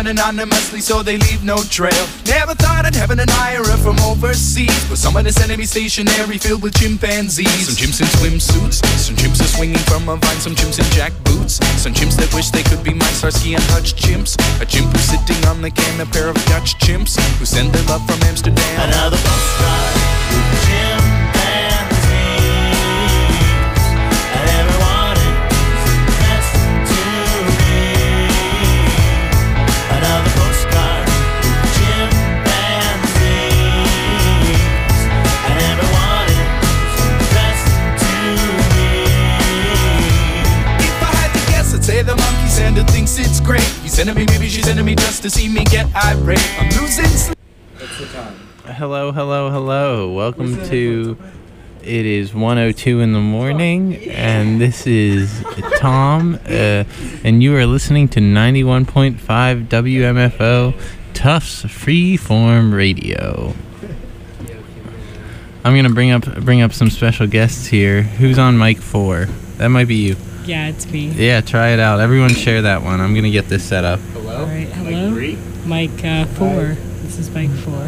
done anonymously so they leave no trail. Never thought I'd have an admirer from overseas, but someone is sending me stationery filled with chimpanzees. Some chimps in swimsuits, some chimps are swinging from a vine, some chimps in jackboots, some chimps that wish they could be my Starsky and Hutch chimps. A chimp who's sitting on the can, a pair of Dutch chimps who send their love from Amsterdam. Another postcard with chimpanzees. And everyone is addressed to me. Another postcard with chimpanzees. And everyone is addressed to me. If I had to guess, I'd say the monkey sender thinks it's great. He's sending me, maybe she's sending me just to see me get irate. I'm losing sleep. What's the time? Hello, hello, hello. Welcome to It is 1:02 in the morning, and this is Tom, and you are listening to 91.5 WMFO Tufts Freeform Radio. I'm gonna bring up some special guests here. Who's on mic 4? That might be you. Yeah, it's me. Yeah, try it out. Everyone share that one. I'm gonna get this set up. Hello? All right, hello. Mic 3? Mic 4. This is mic 4.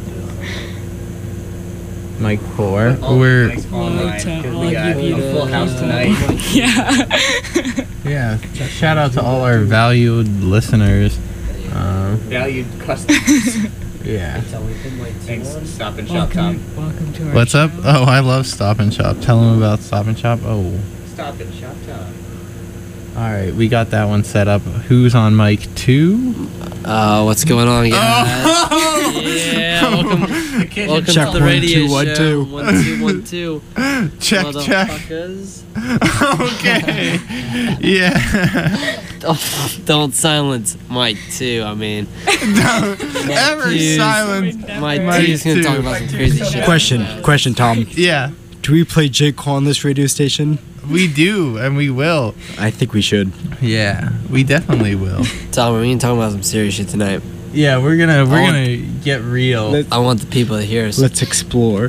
Mic 4. Oh, We're nice Hello online, to 'cause all we of got you a full house people. tonight. Yeah. yeah. Shout out to all our valued listeners. Valued customers. Yeah. Thanks, Stop and Shop Tom. Welcome to our What's up? show. Oh, I love Stop and Shop. Tell them about Stop and Shop. Oh. Stop and Shop Tom. All right, we got that one set up. Who's on mic 2? What's going on, guys? Oh! Yeah, welcome Check, to the radio 1, 2, 1, show. 2. 1, 2, 1, 2. Check, check. Motherfuckers. Okay. Yeah. Don't silence Mike 2. I mean, Ever Jeez. silence. Mike Mike 2 is gonna 2. talk about some crazy shit. Question, Tom. Yeah, Do we play J. Cole on this radio station? we do, and we will. I think we should. Yeah, we definitely will. Tom, we're gonna talk about some serious shit tonight. Yeah, we're gonna get real. I want the people to hear us. Let's explore.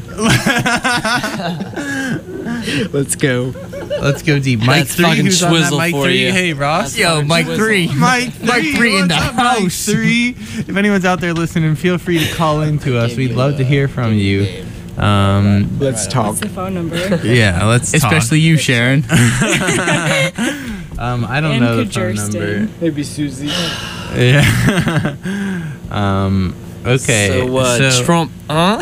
Let's go. Let's go deep. Mike That's 3, fucking who's on that Schwizzle mic for 3? you. Hey, Ross. That's Yo, fucking Mike Schwizzle. 3. Mike 3 in the house. Mike 3. If anyone's out there listening, feel free to call in to us. We'd love to hear from you. Let's talk. What's the phone number? Yeah, let's talk. Especially you, Sharon. I don't And know the phone Kajirsten. number. Maybe Susie. Yeah. Okay. So, Trump, huh?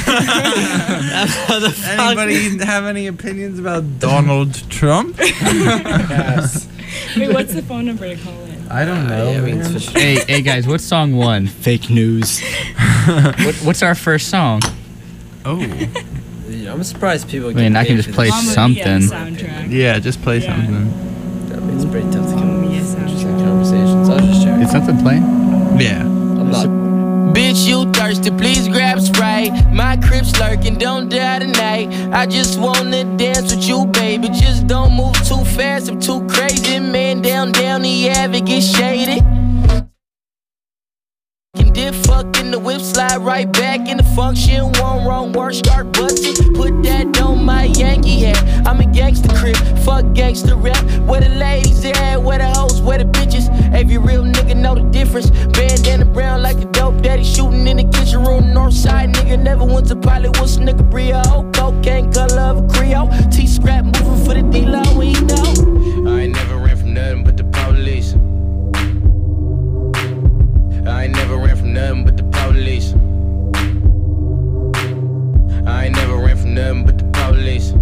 Anybody have any opinions about Donald Trump? Yes. Wait, what's the phone number to call in? I don't know. Yeah, man. hey guys, what's song 1? Fake news. What's our first song? Oh. I'm surprised people. I mean, I can just play Mamma Mia something. soundtrack. Yeah, just play Yeah. something. It's pretty tough to come Mamma up Mia with interesting soundtrack. conversations. I'll just share. Is something playing? Yeah. I'm not. Bitch, you thirsty, please grab Sprite. My crib's lurking, don't die tonight. I just wanna dance with you, baby. Just don't move too fast, I'm too crazy. Man, down the Ave, get shaded. Can dip, fuck in the whip, slide right back in the function. One wrong word, start busting. Put that on my Yankee hat. I'm a gangster crib, fuck gangster rap. Where the ladies at, where the hoes, where the bitches. Every real nigga know the difference. Bandana brown like a dope daddy, shooting in the kitchen room. North side nigga never went to Pilot. What's nigga Brio? Cocaine color of a Creole. T-scrap moving for the D-Lo, we know. I ain't never ran from nothing but the police. I ain't never ran from nothing but the police. I ain't never ran from nothing but the police.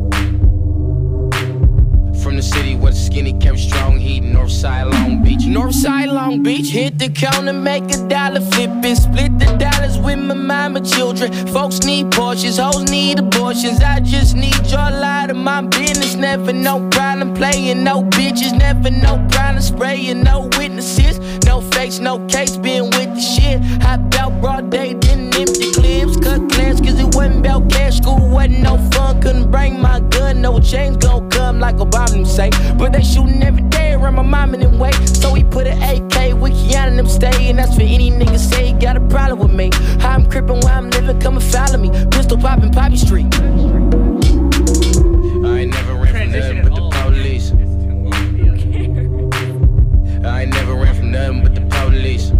From the city where the skinny kept strong heat, Northside Long Beach. Northside Long Beach, hit the counter, make $1, flip it, split the dollars with my mama children. Folks need Porsches, hoes need abortions. I just need your light of my business. Never no problem playing, no bitches. Never no problem spraying, no witnesses. No face, no case, been with the shit. Hop out broad day, didn't empty clips. Cut class cause it wasn't about cash. School wasn't no fun, couldn't bring my gun. No change gon' come like Obama say. But they shooting every day around my mom and them way. So he put an AK with Keanu and them stay. And that's for any nigga say he got a problem with me. How I'm crippin' where I'm living, come and follow me. Pistol poppin' Poppy Street. I ain't never ran from nothing but the police. I ain't never ran from nothing but the police.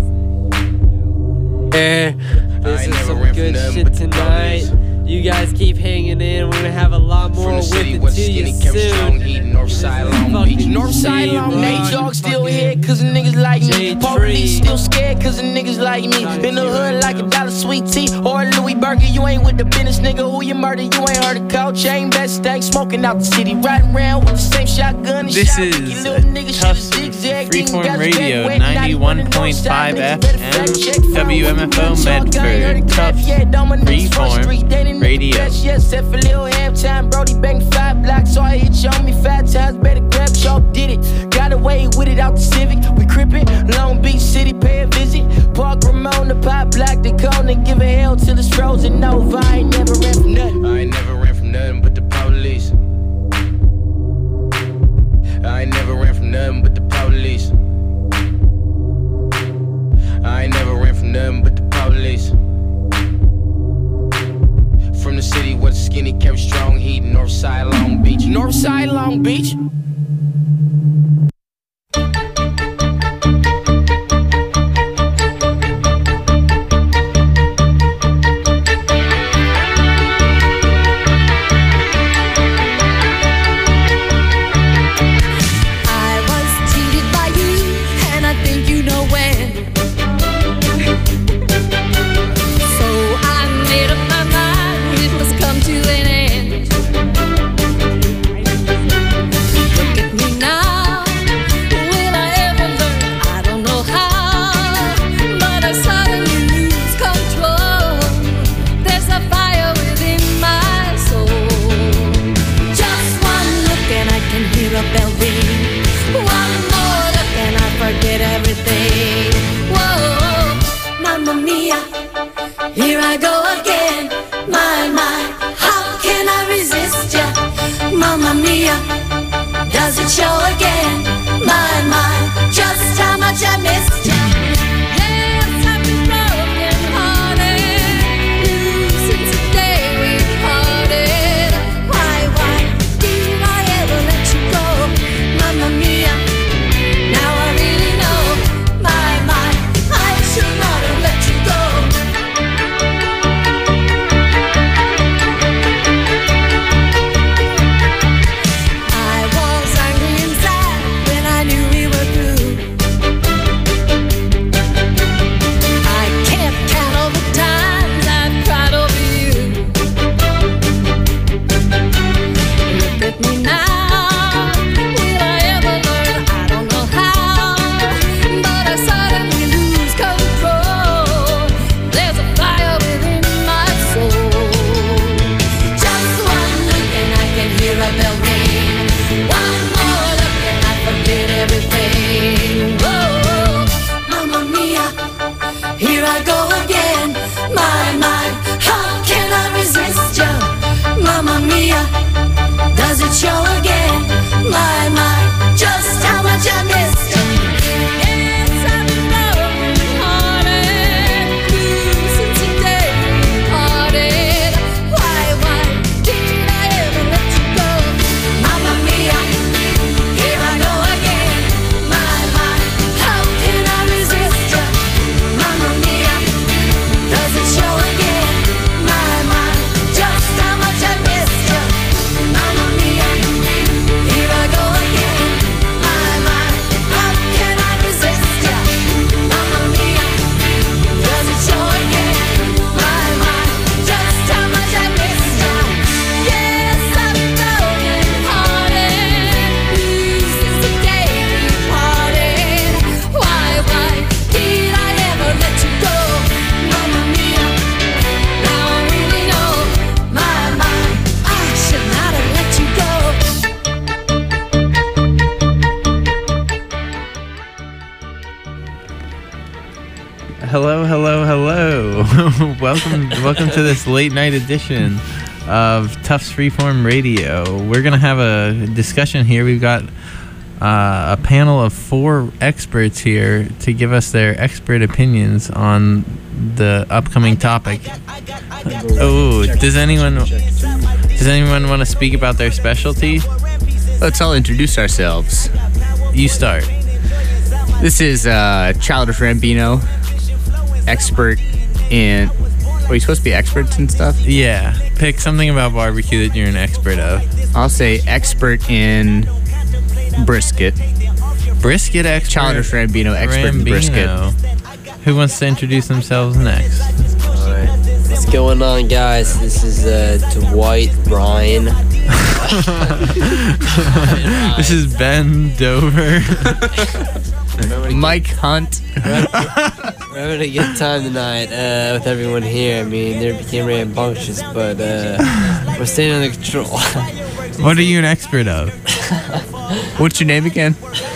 This ain't is never some ran from good nothing shit but the tonight. police. You guys keep hanging in. We're gonna have a lot more From the with city it where to the you skinny kept strong soon. heat, Northside Long Beach. Fucking Northside Long G-Rock, Beach. Dog still fucking here cause the niggas like me. J-Tree. Police still scared cause the niggas like me. In the hood like a dollar sweet tea or a Louis Burger. You ain't with the business, nigga. Who you murder? You ain't heard of coach. Chain best stank, smoking out the city. Riding around with the same shotgun and This shot. is Ricky little nigga, shit Tufts is zigzag. Freeform Getting Radio, guys back wet, 91.5 niggas better FM, fact check. WMFO Talk, I ain't heard Medford, of crap Tufts yet. Don't my niggas front Freeform street, they didn't Radio. best yet. Set for little half time, Brody banged 5 blocks, so I hit you on me 5 times. Better grab, y'all did it. Got away with it out the Civic. We crippin', Long Beach City, pay a visit. Park Ramon, the pop block, the cone and give a hell till it's frozen over. I ain't never ran from nothing. I ain't never ran from nothing but the police. I ain't never ran from nothing but the police. I ain't never ran from nothing but the police. From the city where the skinny kept strong heat, Northside Long Beach. Northside Long Beach. I was cheated by you, and I think you know when. So I made up my mind it must come to an end. Look at me now, will I ever learn? I don't know how, but I suddenly lose control. There's a fire within my soul. Just one look and I can hear a bell ring. One more look and I forget everything. Whoa, Mamma Mia, here I go again. My, how can I resist ya? Mamma Mia, does it show again? My, just how much I missed ya. Yes, I've been broken hearted. You since the day we parted. Why did I ever let you go? Mamma Mia, now I really know. My, I should not have let you go. I was angry inside when I knew we were through. I can't count all the times I've cried over you. Look at me now, will I ever learn? I don't know how, but I suddenly lose control. There's a fire within my soul. Just one look and I can hear a bell ring. One more look and I forget everything. Whoa, Mamma Mia, here I go again. My, how can I resist ya? Mamma Mia, does it show again? My, just how much I missed ya. Yes, I've been broken hearted. You since the day we parted. Why did I ever let you go? Mamma Mia, here I go again. My, how can I resist ya? Mamma Mia, does it show again? My, just how much I missed ya. Mamma Mia, here I go again. My, how can I resist ya? Mamma Mia, does it show again? My, just how much I missed ya. Yes, I've been broken hearted. You since the day we parted. Why did I ever let you go? Mamma Mia, now I really know. My, I should not have let you go. Hello. welcome to this late night edition of Tufts Freeform Radio. We're gonna have a discussion here. We've got a panel of 4 experts here to give us their expert opinions on the upcoming topic. Oh, does anyone want to speak about their specialty? Let's all introduce ourselves. You start. This is Childish Rambino, expert in. Are you supposed to be experts and stuff? Yeah. Pick something about barbecue that you're an expert of. I'll say expert in brisket. Brisket expert. Childish Rambino, expert in brisket. Who wants to introduce themselves next? Alright. What's going on, guys? This is Dwight Ryan. This is Ben Dover. Mike Hunt. We're having a good time tonight with everyone here. I mean, they became rambunctious, but we're staying under control. What are you an expert of? What's your name again?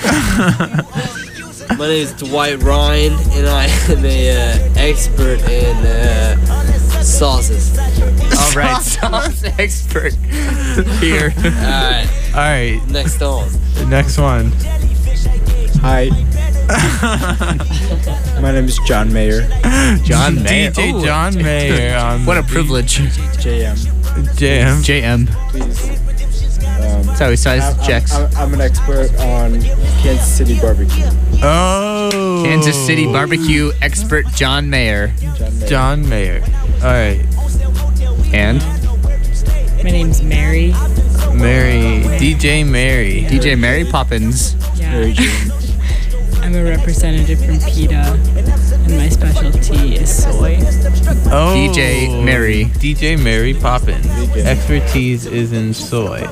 My name is Dwight Ryan, and I am a expert in sauces. All right, sauce expert here. All right. Next on. The next one. Hi. My name is John Mayer. John Mayer. DJ Ooh. John Mayer. What a privilege. JM. JM. Please. That's how he sizes checks. I'm an expert on Kansas City barbecue. Oh. Kansas City barbecue expert John Mayer. John Mayer. All right. And? My name's Mary. Mary. DJ Mary. DJ Mary Poppins. Yeah. I'm a representative from PETA, and my specialty is soy. Oh. DJ Mary. DJ Mary Poppins. Expertise is in soy.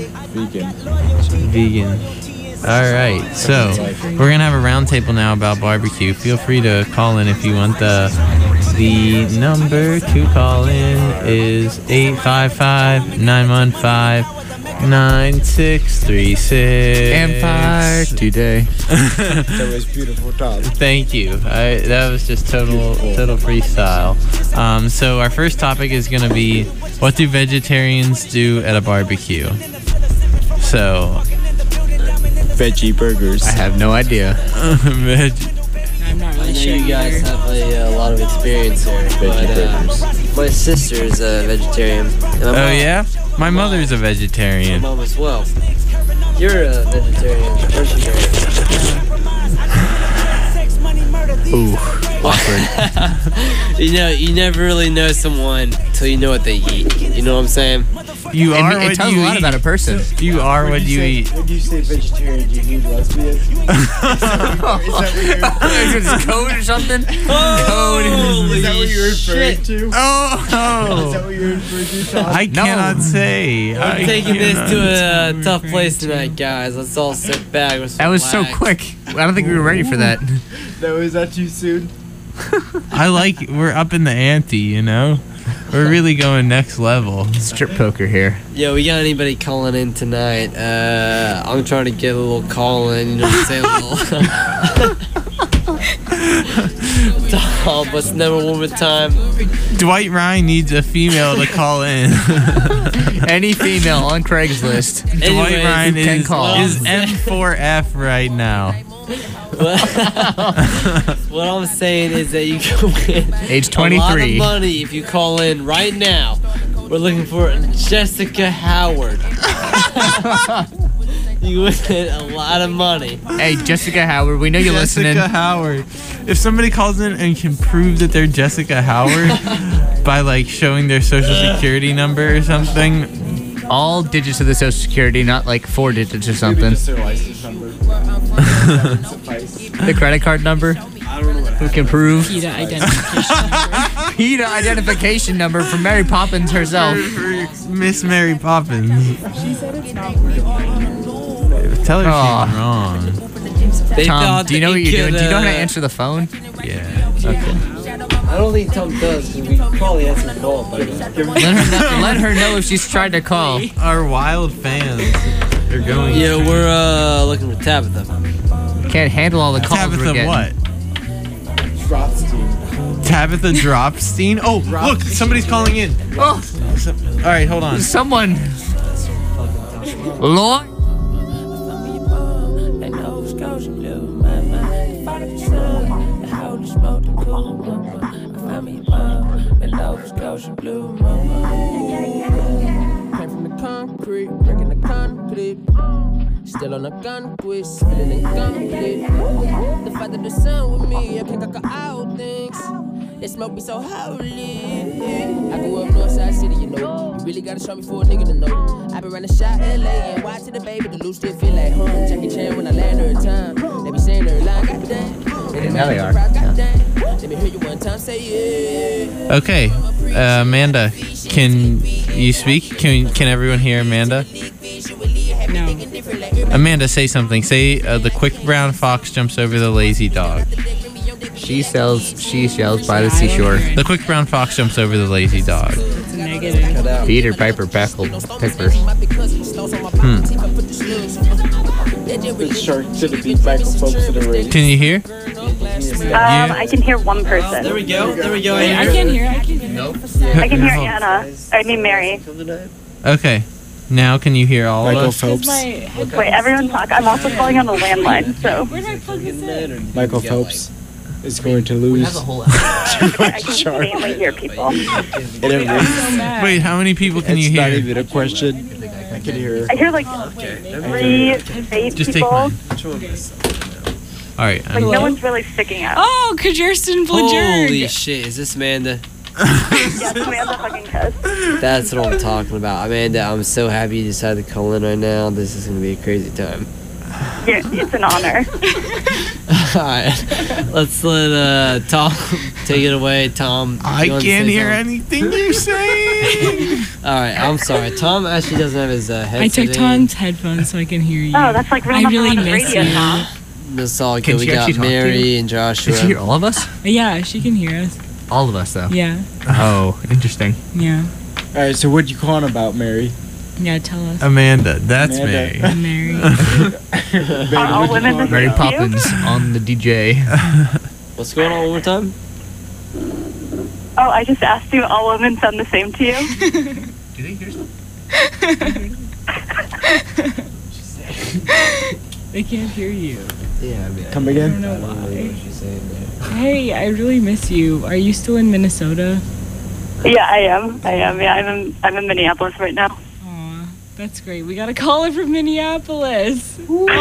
Vegan. All right, so we're gonna have a round table now about barbecue. Feel free to call in if you want. The number to call in is 855-915-9636. Empire today. That was beautiful, Tom. Thank you. That was just total freestyle. So our first topic is gonna be, what do vegetarians do at a barbecue? So. Veggie burgers. I have no idea. I'm not I really know sure you guys either. have a lot of experience here, but my sister is a vegetarian. And my Oh mom- yeah? My mother's a My vegetarian. mom as well. You're a vegetarian, aren't you, Mary? Ooh, awkward. You never really know someone till you know what they eat. You know what I'm saying? You It are what tells you a lot eat. about a person. You are what you eat. When you say vegetarian, do you mean lesbian? Is that what Code or something? Is that what you're referring to? Is Oh! that what you're referring to, Tom? I cannot say. I'm taking this to a tough place tonight, guys. Let's all sit back. Let's That was so relax. quick. I don't think we were ready for that. No, is that too soon? We're up in the ante, you know? We're really going next level. Strip poker here. Yo, we got anybody calling in tonight? I'm trying to get a little call in, you know what I'm saying? Oh, but never one more time. Dwight Ryan needs a female to call in. Any female on Craigslist. Dwight Anyways, Ryan can is call. M4F right now. What I'm saying is that you can win Age a lot of 23. money if you call in right now. We're looking for Jessica Howard. You win a lot of money. Hey, Jessica Howard, we know you're listening. Jessica Howard. If somebody calls in and can prove that they're Jessica Howard by like showing their social security number or something. All digits of the social security, not like 4 digits or Maybe something. just their license number. That would suffice. The credit card number. Who can prove? PETA identification number. PETA identification number from Mary Poppins herself. For Miss Mary Poppins. She said it's not Tell her Aw. she's wrong. They Tom, thought do you know that what you're doing? could, Do you know how to answer the phone? Yeah. Okay. I don't think Tom does, because we probably answered the call by now. Let her know if she's tried to call. Our wild fans are going. Yeah, we're looking for Tabitha. Can't handle all the calls we're Tabitha getting. what? Dropstein. Tabitha Dropstein? Oh, look, somebody's calling in. Oh, All right, hold on. someone. Lord. Concrete, breaking the concrete. Still on a gun quiz, feeling incomplete. The fact that the sun with me, I can't conquer all things. That smoke be so holy. I grew up Northside City, you know. You really gotta show me for a nigga to know. I been running shot LA and watch to the baby. The loot still feel like home. Jackie Chan when I land every time. They be saying every line, goddamn. Now they are. Let me hear you one time say yeah. Okay, Amanda, can you speak? Can everyone hear Amanda? No. Amanda, say something. Say the quick brown fox jumps over the lazy dog. She sells seashells by the seashore. The quick brown fox jumps over the lazy dog. It's a negative. Peter Piper Pickles. The shark to the beat, Michael Phelps to the race. Can you hear? I can hear one person. There we go. I can hear. Nope. I can hear Anna. I mean Mary. Okay. Now can you hear all Michael of us? Phelps. Wait, everyone talk. I'm also calling on the landline, so. Where did I plug this in? Michael Phelps is going to lose. I can mainly hear people. In a race. Wait, how many people can you It's not hear? even a question. I can hear. I hear like 8 Just take people. mine. All right. Like no one's really sticking out. Oh, Kajersten Blajurg. Holy shit, is this Amanda? Yes, Amanda fucking Tess. That's what I'm talking about. Amanda, I'm so happy you decided to call in right now. This is going to be a crazy time. Yeah, it's an honor. Alright, let's let Tom take it away. Tom, I you wanna can't say hear something? anything you're saying. Alright, I'm sorry. Tom actually doesn't have his headset I took in. Tom's headphones so I can hear you. Oh, that's like real I number really one miss radio you. now. That's all good. Can We she got actually talk to Mary you? and Joshua. Did she hear all of us? Yeah, she can hear us. All of us, though. Yeah, Oh, interesting. yeah. All right, so what you calling about, Mary? Yeah, tell us. Amanda, that's Amanda. me. Mary. Are all women the Mary same to you? Poppins on the DJ. What's going on one more time? Oh, I just asked you, all women sound the same to you? Do they hear something? They can't hear you. Yeah, I mean, Come I again? don't know I don't know why. what she's saying there. Hey, I really miss you. Are you still in Minnesota? Yeah, I am. Yeah, I'm in Minneapolis right now. Aw, that's great. We got a caller from Minneapolis.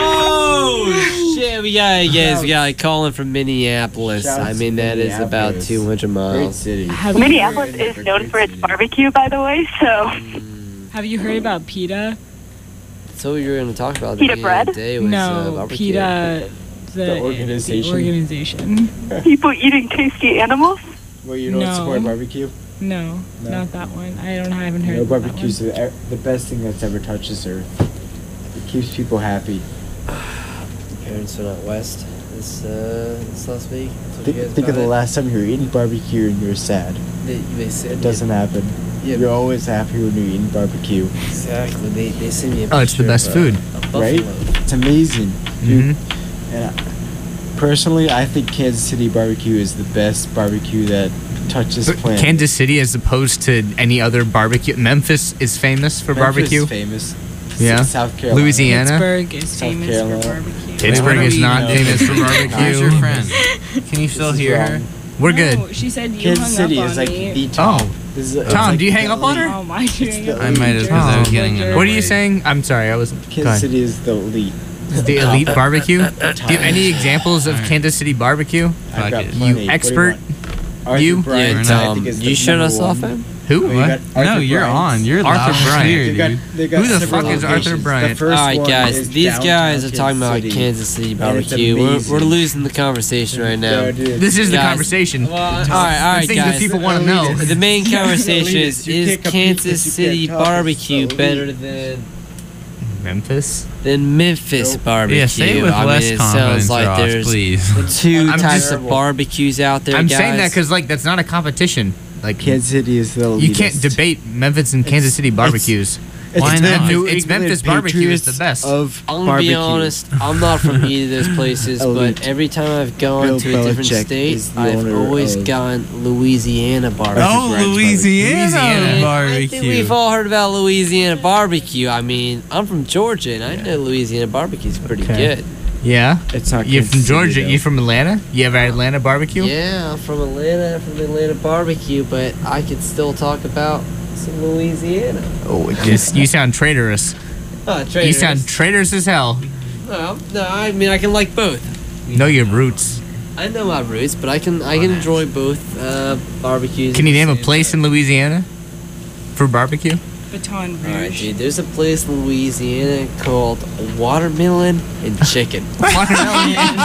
Oh shit! We got a call in from Minneapolis. Shouts I mean, that is about Minneapolis. 200 Great miles. city. Have you Minneapolis is known for its barbecue, by the way, so. Have you heard about PETA? That's what you were going to talk about. at the Pita beginning bread? of the day was, No, barbecue. PETA, The organization? The organization. People eating tasty animals? Well, you don't No. support barbecue? No, No. not that one. I haven't heard No, of that barbecue's one. the best thing that's ever touched this earth. It keeps people happy. Parents went out west this last week. That's what you guys Think of got the it? last time you were eating barbecue and you were sad. They said It doesn't happen. Yeah. You're always happy when you're eating barbecue, Exactly. They sent me a Oh, it's the picture best of, food. a right? buffalo. It's amazing, dude. Mm-hmm. And personally, I think Kansas City barbecue is the best barbecue that touches the planet. Kansas City, as opposed to any other barbecue. Memphis is famous for Memphis barbecue. is famous. Yeah. South Carolina. Louisiana. Pittsburgh is South famous Carolina. for barbecue. Pittsburgh is not famous for How's barbecue. your friend? Can you still This is hear her? wrong. We're No, good. she said you Kansas hung City up is on like me. the top. Oh. This is, it's Tom, like do you hang up on her? Oh, my doing the it. I might have because I was getting annoyed. What are you saying? I'm sorry, I wasn't. Go Kansas ahead. City is the elite. The elite barbecue? Do you have any examples of Kansas City barbecue? I've got it. plenty. What do you expert? want? Arthur You? Bryant, Yeah, I Tom, think, is the you shut number us off, one. man? Who? Oh, you What? got No, Arthur you're Bryant. on. You're Arthur loud and Bryant. clear, They got, dude. they got Who the several fuck is Arthur locations. Bryant? The first Alright, one guys, is these downtown guys are talking Kansas about City. Kansas City And it's barbecue. We're amazing. losing the conversation right now. No, dude. This is the Guys, conversation. Alright, The things that guys. people want to know. The main conversation is You can't compete Kansas because you can't City talk, it's barbecue so better elite. Memphis? than Memphis barbecue? Yeah, say it with I less mean, it confidence, sounds like Ross, there's please. two I'm types just- of barbecues out there, I'm guys. saying that because, like, that's not a competition. Like, Kansas City is the elitist. you can't debate Memphis and Kansas City barbecues. Why not? It's Memphis barbecue is the best. Of I'm gonna barbecue. be honest, I'm not from either of those places, Elite. but every time I've gone Bill to a different Belichick state, is the I've owner always of- gotten Louisiana barbecue. Oh, Louisiana And I think barbecue. we've all heard about Louisiana barbecue. I mean, I'm from Georgia, and I know Louisiana barbecue is pretty Okay. good. Yeah? It's not You're Kansas from City, Georgia. though. You from Atlanta? You ever had Atlanta barbecue? Yeah, I'm from Atlanta, from the Atlanta barbecue, but I could still talk about some Louisiana. Oh, you sound traitorous. Traitors. You sound traitorous as hell. No, I mean, I can like both. Know your roots. I know my roots, but I can enjoy both barbecues. Can you name a place in Louisiana for barbecue? Baton Rouge. Alright, dude. There's a place in Louisiana called Watermelon and Chicken. Watermelon and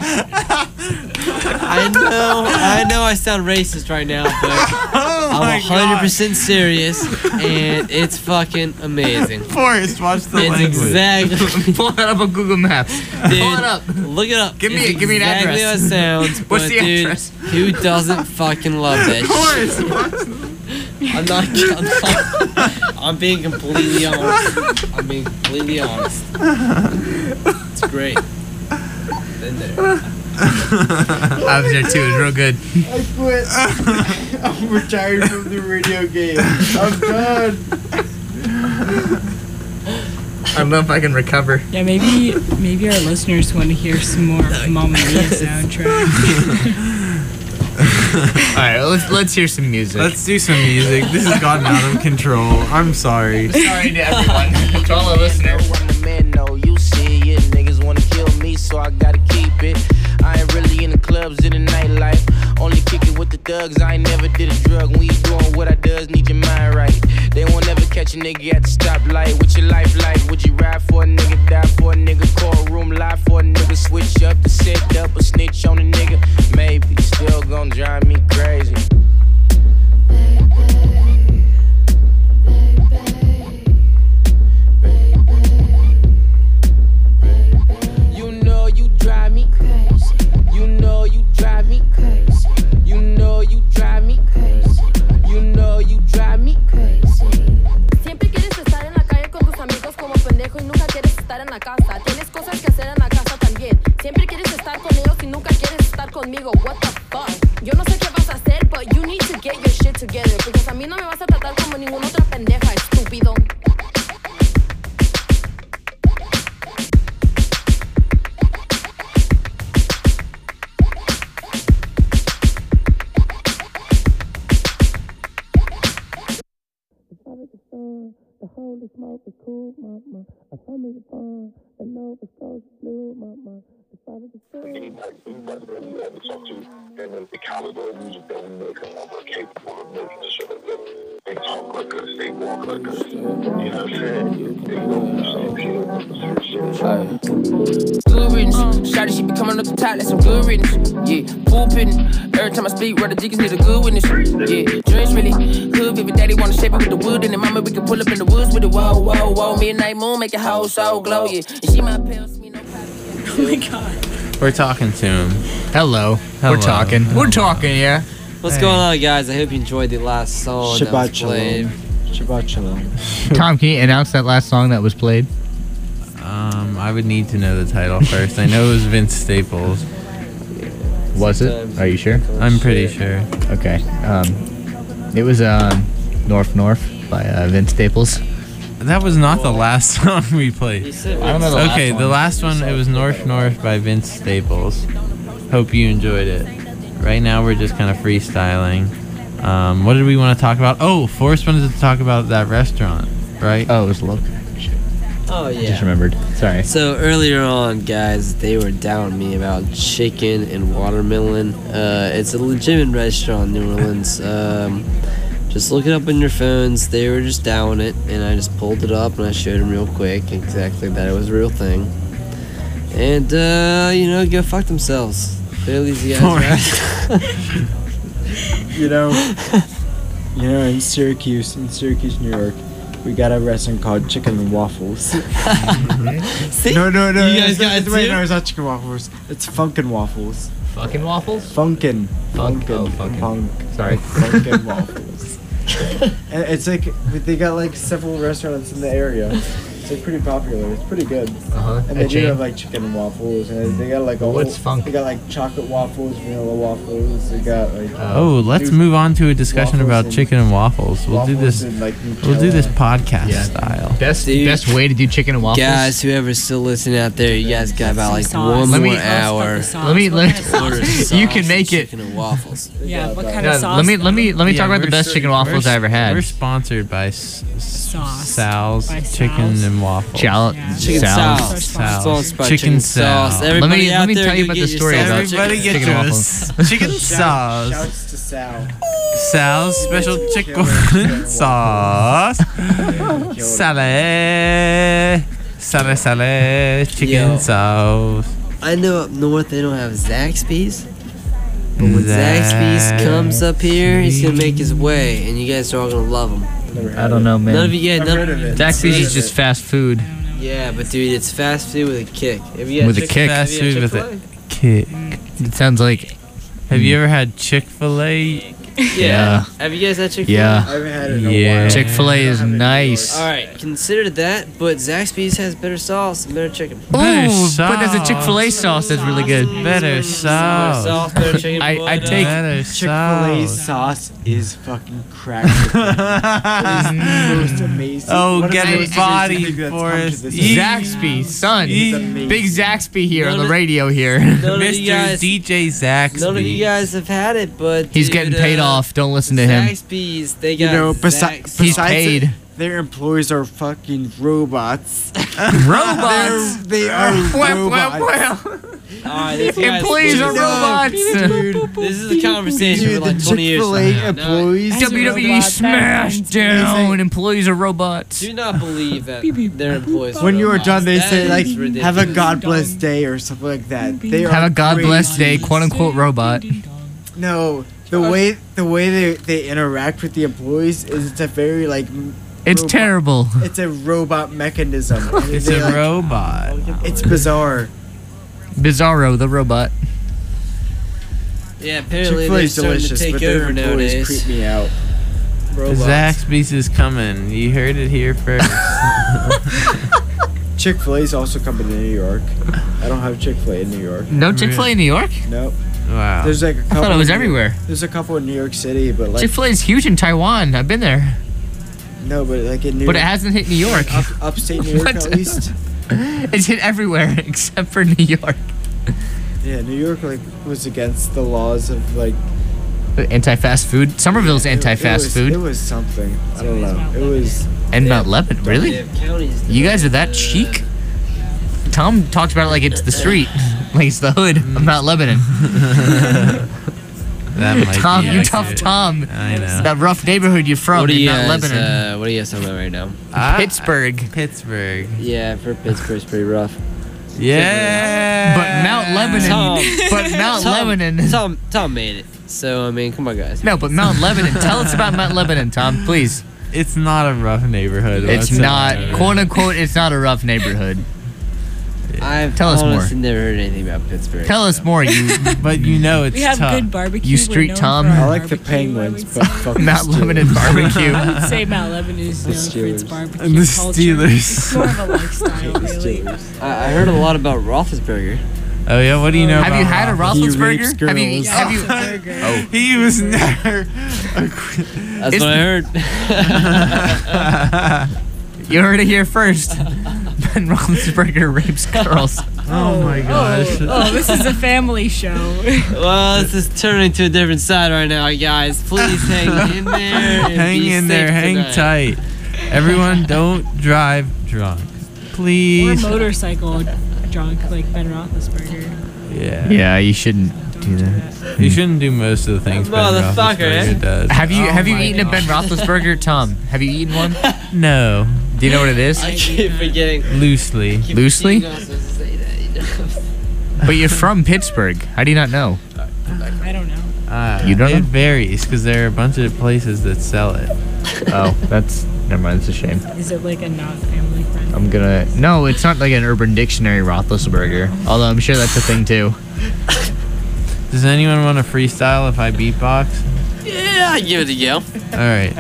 I know I sound racist right now, but I'm 100% serious, and it's fucking amazing. Forrest, watch the It's language. exactly. Pull it up on Google Maps. Dude, Pull it up. Look it up. Give me an exactly address. how it sounds. What's but the dude, address? Who doesn't fucking love that shit? Forrest, I'm being completely honest. It's great. Been there. I was there too. It was real good. I quit. I'm retired from the radio game. I'm done. I don't know if I can recover. Yeah, maybe our listeners want to hear some more of the Mamma Mia soundtrack. Alright, let's hear some music. Let's do some music. This has gotten out of control. I'm sorry. Sorry to everyone. To all our listeners. I'm the man, no, you see it. Niggas wanna kill me, so I gotta keep it. I ain't really in the clubs, in the nightlife. Only kick it with the thugs, I ain't never did a drug. When you doing what I does, need your mind right. They won't ever catch a nigga at the stoplight. What's your life like? Would you ride for a nigga, die for a nigga, call room live for a nigga, switch up the set up or snitch on a nigga? Maybe, still gon' drive me crazy. You know you drive me crazy. You know you drive me crazy. You know you drive me crazy. You know you drive me crazy. Siempre quieres estar en la calle con tus amigos como pendejo y nunca quieres estar en la casa. Tienes cosas que hacer en la casa también. Siempre quieres estar con ellos y nunca quieres estar conmigo. What the fuck? Yo no sé qué vas a hacer, but you need to get your shit together. Porque a mí no me vas a tratar como ninguna otra pendeja, estúpido. The holy smoke is cool, mama. I saw me the fun, and no, it's so blue, mama. The father the sun. Anybody that you ever talk to, and the caliber of music that we make, and we're capable of making the show that they talk like us, they walk like us. You know what I'm saying? They go the same shit. Good riddance. Shawty, she be coming up the top, that's some good riddance. Yeah, pooping. Every time I speak, brother Dickens need a good witness. Yeah, dreams really hood, baby daddy wanna shape it with the wood, and then mama we can pull up in the woods with it. Whoa, whoa, whoa, midnight moon make your whole soul glow. Yeah, and she my pills, me no problem. Oh my god. We're talking to him. Hello. Hello. We're talking. Hello. We're talking, yeah. What's going on, guys? I hope you enjoyed the last song that was Shabbat played. Shalom. Shabbat Shalom. Tom, can you announce that last song that was played? I would need to know the title first. I know it was Vince Staples. Was it? Are you sure? I'm pretty sure. Okay. It was North North by Vince Staples. That was not the last song we played. I don't know the last Okay, one. the last one, it was North North by Vince Staples. Hope you enjoyed it. Right now we're just kind of freestyling. What did we want to talk about? Oh, Forrest wanted to talk about that restaurant, right? Oh, it was Loca. Oh, yeah. Just remembered. Sorry. So earlier on, guys, they were down on me about chicken and watermelon. It's a legitimate restaurant in New Orleans. Just look it up on your phones. They were just down it, and I just pulled it up and I showed them real quick exactly that it was a real thing. And go fuck themselves. Clearly, these guys. You know, in Syracuse, New York, we got a restaurant called Chicken and Waffles. See? No. You guys got it Wait, too? no, it's not Chicken Waffles. It's Funkin' Waffles. Fucking waffles? Funkin'. Funk. Oh, Funkin'. Funk. Sorry. Funkin' Waffles. And it's like, they got like several restaurants in the area. It's like pretty popular. It's pretty good. Uh-huh. And they do have like chicken and waffles, and they got like What's funk? They got like chocolate waffles, vanilla waffles. They got like. Oh, let's move on to a discussion about chicken and waffles. We'll do this. And, like, We'll do this Nutella. podcast Yeah. style. Best way to do chicken and waffles. Guys, whoever's still listening out there, you guys got about like one Let me- more hour. Let me. Order sauce You can make and it. chicken and waffles. Yeah, what kind No, of sauce? let me Yeah, talk about the we're best chicken and waffles I ever had. We're sponsored by Sauce. Sal's By Chicken Sal's. and chicken waffle. Chicken sauce. Sauce by Chicken sauce. Everybody Let me out there, tell you go about get the story yourself about Everybody get chicken your waffles. chicken sauce. Shouts to Sal. Sal's special chicken sauce. Sale, chicken Yo. sauce. I know up north they don't have Zaxby's. But when Zaxby's comes up here, he's gonna make his way, and you guys are all gonna love him. I don't know, man. None of you guys. Zaxby's is just fast food. Yeah, but dude, it's fast food with a kick. Have you had With a kick. Have you had Fast food with Chick-fil-A? Kick. It sounds like. Have you ever had Chick-fil-A? Yeah. Have you guys had Chick-fil-A? Yeah. I haven't had it in a Yeah. while. Chick-fil-A is nice. All right, consider that, but Zaxby's has better sauce and better chicken. Better Ooh, but there's a sauce. Chick-fil-A sauce that's really good. Better Better sauce. sauce, better chicken. I take Better Chick-fil-A sauce. sauce is fucking crack. It is the most amazing. Oh, one of get the a most body amazing things that's for come to us. this Zaxby, son. It's amazing. Big Zaxby here on None the of- radio here. None of Mr. you guys, DJ Zaxby. none of you guys have had it, but He's dude, getting paid off. Don't listen to him. Zaxby's, they You got know, Zax- He's besides paid. it, their employees are fucking robots. Robots. They are robots. Alright, these guys- Employees are Dude, robots. Dude, This is a conversation dude, for like the 20 years from Chick-fil-A now. employees. WWE Smashdown. Employees are robots. Do not believe that their employees are When you are robots. done, they That say is like, ridiculous. "Have a God bless day" or something like that. They are Have a God bless day, crazy. quote unquote robot. No, the way they interact with the employees is it's a very like. It's robot- terrible. It's a robot mechanism. And It's they, a like, robot. It's bizarre. Bizarro the robot. Yeah, apparently they're Chick-fil-A's starting to delicious, take but their over employees nowadays. creep me out. Robots. Zaxby's is coming. You heard it here first. Chick-fil-A's also coming to New York. I don't have Chick-fil-A in New York. No Chick-fil-A in New York? Nope. Wow. There's like a couple. I thought it was in New- everywhere. There's a couple in New York City, but like Chick-fil-A is huge in Taiwan. I've been there. no, but like in New But it York, hasn't hit New York. upstate New York What? at least. It's hit everywhere except for New York. Yeah, New York like was against the laws of like Anti-fast food. Somerville's it anti-fast was- food. It was something. I don't know. It was. And Mount Lebanon, They really? have counties You guys are that chic? Tom talks about it like it's the street, like it's the hood of Mount Lebanon. That might Tom, be you tough accurate. Tom. I know. That rough neighborhood you're from What are in you Mount guys? Lebanon. What are you guys talking about right now? Pittsburgh. Pittsburgh. Yeah, for Pittsburgh's pretty rough. Yeah. But Mount Lebanon. Tom. But Mount Lebanon. Tom made it. So I mean, come on, guys. No, but Mount Lebanon. Tell us about Mount Lebanon, Tom, please. It's not a rough neighborhood. It's not, whatsoever. quote unquote, it's not a rough neighborhood. I've Tell us more. honestly never heard anything about Pittsburgh. Tell us more, you But you know it's We have tough. good barbecue. You We're street known Tom. for our I like the barbecue, I Penguins, would but say. fuck Mount the Steelers. Lebanon barbecue. I would say Mount Lebanon is known for its Steelers. barbecue And the culture. Steelers. It's more of a lifestyle, really. Steelers. I heard a lot about Roethlisberger. Oh yeah, what do you know? Have you about had a Roethlisberger? He rapes Roethlisberger? Have you? girls. Oh, He was never. That's what I heard. you heard it here first. Ben Roethlisberger rapes girls. Oh my gosh. Oh, this is a family show. Well, this is turning to a different side right now, guys. Please hang in there. And Hang be in there, safe hang tonight. tight. Everyone, don't drive drunk, Or please. motorcycle drunk like Ben Roethlisberger. Yeah. Yeah, you shouldn't do that. You shouldn't do most of the things Ben Motherfucker, Roethlisberger does. Have you Oh my eaten a Ben Roethlisberger, Tom? Have you eaten one? No, Do you know what it is? I keep forgetting. loosely. Loosely? You're not supposed to say that, you know. But you're from Pittsburgh. How do you not know? I don't know. You don't It know? varies because there are a bunch of places that sell it. Oh, that's never mind. It's a shame. Is it like a not family friendly? I'm gonna. No, it's not like an Urban Dictionary Roethlisberger. Although I'm sure that's a thing too. Does anyone want to freestyle if I beatbox? Yeah, I give it a go. All right.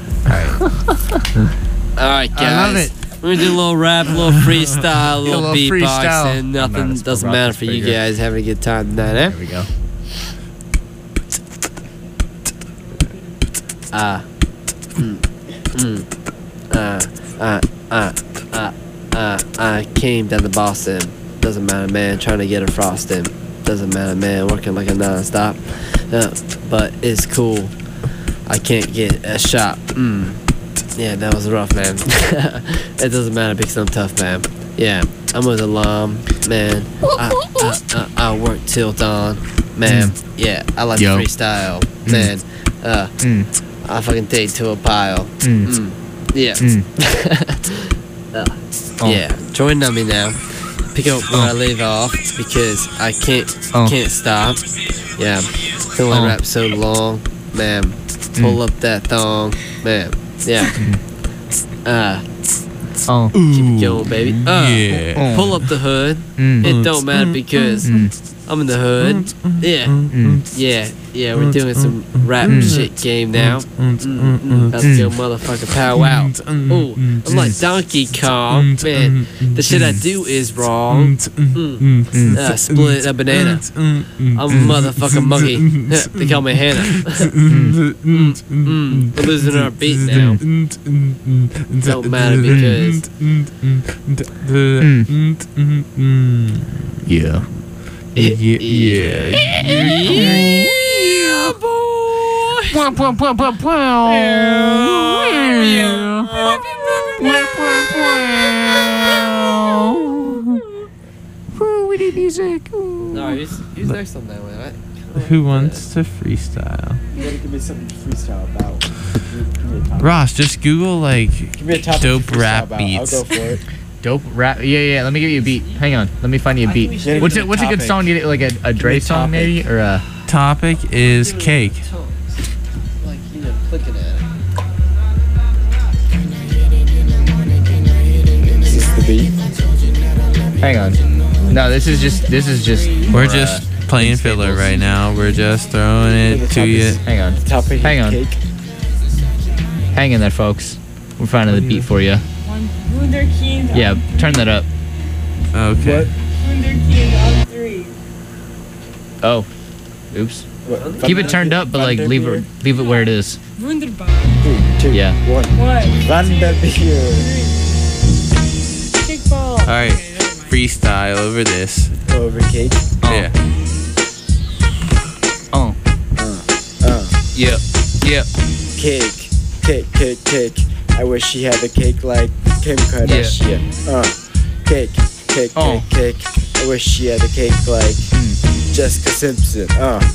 All right, guys. I love it. We're gonna do a little rap, a little freestyle, a little little freestyle. beatboxing. I'm Nothing not as doesn't matter for you Roethlisberger. guys. Having a good time tonight, eh? There we go. I came down to Boston. Doesn't matter, man. Trying to get a frosting. Doesn't matter, man. Working like a non-stop. But it's cool. I can't get a shot. Yeah, that was rough, man. It doesn't matter because I'm tough, man. Yeah, I'm with alarm, man. I work till dawn, man. Yeah, I like Yo. to freestyle, man. I fucking take to a pile. Yeah. Yeah, join me now. Pick up where I leave off because I can't stop. Yeah, feel my rap so long, man. Pull up that thong, man. Yeah. Keep it going, baby. Yeah. Pull up the hood. It don't matter because I'm in the hood. Yeah, we're doing some rap shit game now. Let's go motherfucker pow out. Ooh, I'm like Donkey Kong, man. The shit I do is wrong. Split a banana. I'm a motherfucking monkey. They call me Hannah. We're losing our beat now. Don't matter because Yeah. Yeah, boy. No, who's next on that one, right? Who wants to freestyle? You gotta give me something to freestyle about. Give me a topic. Ross, just Google like Give me a topic dope to freestyle rap about. beats. I'll go for it. Dope rap. Yeah. Let me give you a beat. Hang on. Let me find you a beat. What's a good topic. song? You like a Dre song maybe or a Topic is cake. Like, clicking at it. Is this the beat? Hang on. No, this is just. We're just playing filler right now. We're just throwing it to you. Hang on. Topic Hang on. cake. Hang in there, folks. We're finding the beat for you. Wunderkind Yeah, turn that up. Okay. Wunderkind on 3. Oh, oops. What? Keep it turned up, but like leave it where it is. Wunderbar. 3, 2, Yeah. 1. 1. Vanderbier. Kickball. All right. Freestyle over this. Over cake. Yeah. Yep. Cake. Cake. I wish she had a cake like Kim Kardashian. Cake. I wish she had a cake like Jessica Simpson.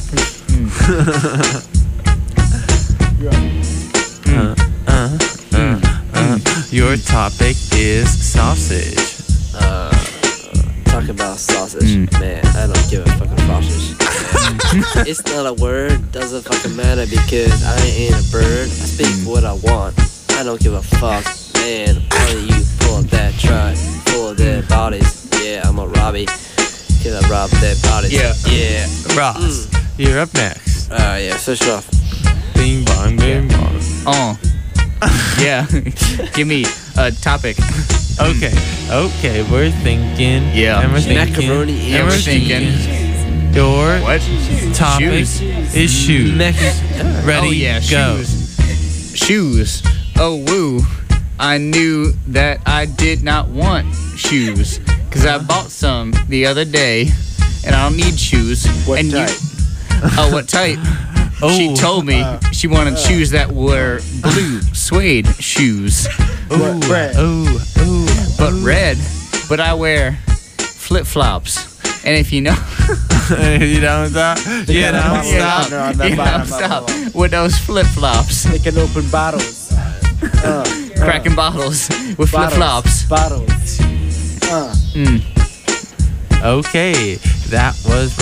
Your topic is sausage. Talk about sausage. Man, I don't give a fucking sausage. It's not a word, doesn't fucking matter because I ain't a bird. I speak what I want. I don't give a fuck. Man, why don't you pull up that truck full of dead bodies? Yeah, I'm a Robbie. Cause I rob dead bodies. Yeah. Ross, you're up next. Yeah, switch it off. Bing bong, bing bong. Yeah. Give me a topic. Okay, we're thinking. Yeah. And we're thinking. Macaroni And we're thinking. Your topic is shoes. Ready, Oh yeah, go. Shoes. Oh woo. I knew that I did not want shoes. Cause I bought some the other day and I don't need shoes. What and type? What type? Oh. She told me she wanted shoes that were blue suede shoes. What red? But red. But I wear flip flops. And if you know You don't stop. You don't stop. stop with those flip flops. They can open bottles. Cracking bottles with flip flops. Bottles. Okay, that was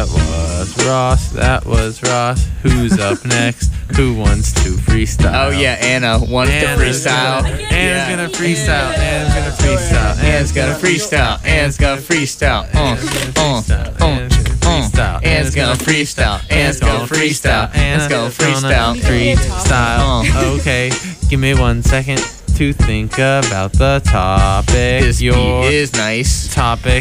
Ross. Who's up next? Who wants to freestyle? Oh yeah, Anna wants to freestyle. Anna's gonna freestyle. Anna's gonna freestyle. Anna's gonna freestyle. Anna's gonna freestyle. Anna's gonna freestyle. Anna's gonna freestyle. Okay, give me 1 second to think about the topic. This Your beat is nice. topic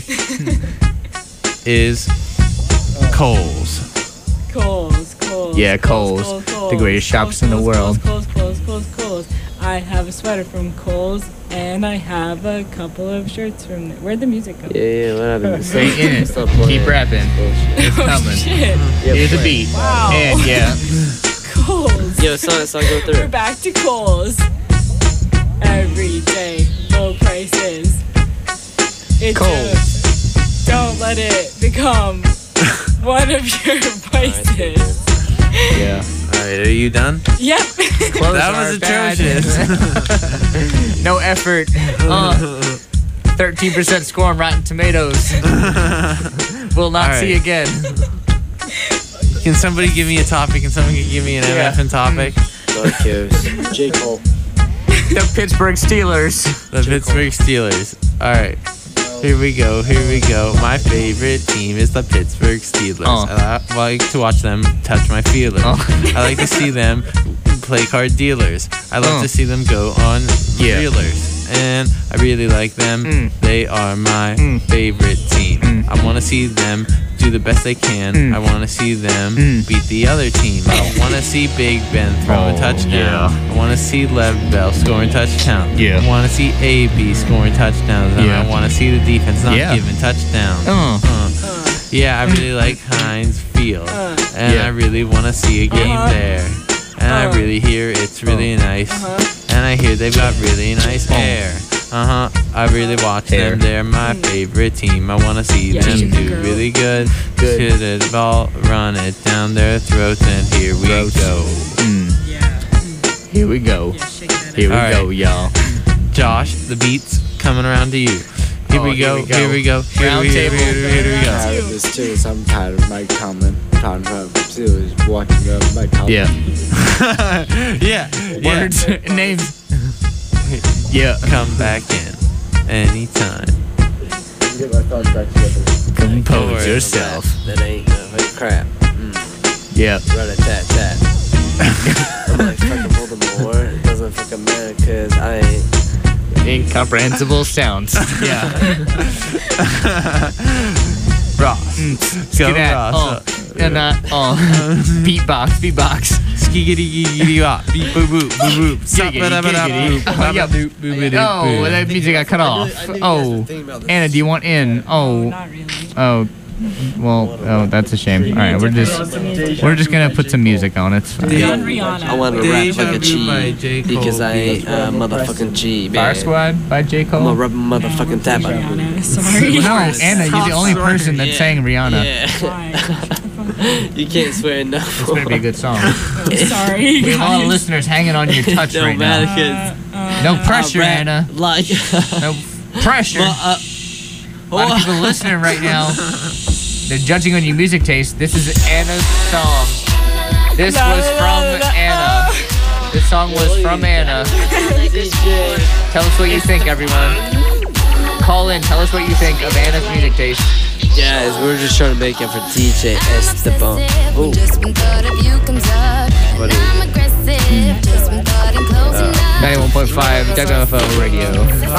is Kohl's. Kohl's. Yeah, Kohl's. The greatest shops in the world. Kohl's. I have a sweater from Kohl's, and I have a couple of shirts from there. Where'd the music go? Yeah, what happened? Stay in it. Keep rapping. It's coming. Shit. Here's a beat. Wow. And yeah. Kohl's. Yo, it's not go through. We're back to Kohl's. every day, low prices. It's don't let it become one of your vices. Yeah. Alright, are you done? Yep. That was atrocious. No effort. 13% score on Rotten Tomatoes. We'll not see again. Can somebody give me a topic? Can somebody give me an MFN topic? J. Cole. The Pittsburgh Steelers. The Pittsburgh Steelers. Alright. Here we go. My favorite team is the Pittsburgh Steelers. I like to watch them touch my feelers. I like to see them play card dealers. I love to see them go on reelers. And I really like them. They are my favorite team. I want to see them do the best they can. I want to see them beat the other team. I want to see Big Ben throw a touchdown. I want to see Lev Bell scoring touchdowns. I want to see AB scoring touchdowns. And I want to see the defense not giving touchdowns. Yeah, I really like Heinz Field. And I really want to see a game there. And I really hear it's really nice. And I hear they've got really nice hair. I really watch them. They're my favorite team. I want to see them do really good. To the ball, run it down their throats, and here we go. Here we go. Here we go, y'all. Josh, the beat's coming around to you. Here we go. Here we go. Here we go. I'm tired of this too. So I'm tired of my comment. Talking about Steelers watching my comment. Yeah. Words, names. Come back in anytime. Get my thoughts back together. Compose yourself. That ain't no crap. Rat-a-tat-tat. I'm like fucking Voldemort. It doesn't fucking matter because I ain't. Incomprehensible sounds. Ross. Go Ross. Beatbox. Ski-giddy-giddy-bop. Beep boop boop boop boop. Oh, that music got cut off. Anna, do you want in? Not really. That's a shame. All right, we're just gonna put some music on. It's fine. I want to rap like a G because I ain't motherfucking G. Fire Squad by J. Cole. I'm gonna rub a motherfucking tap on you. Sorry. No, Anna, you're the only person that sang Rihanna. You can't swear enough. It's gonna be a good song. Sorry. We have a lot of listeners hanging on your touch right now. No pressure, Anna. Like no pressure. A lot of people listening right now. They're judging on your music taste. This is Anna's song. This was from Anna. This song was from Anna. Tell us what you think, everyone. Call in. Tell us what you think of Anna's music taste. Guys, we're just trying to make it for DJ Esteban. Ooh. What is it? 91.5 WFO Radio.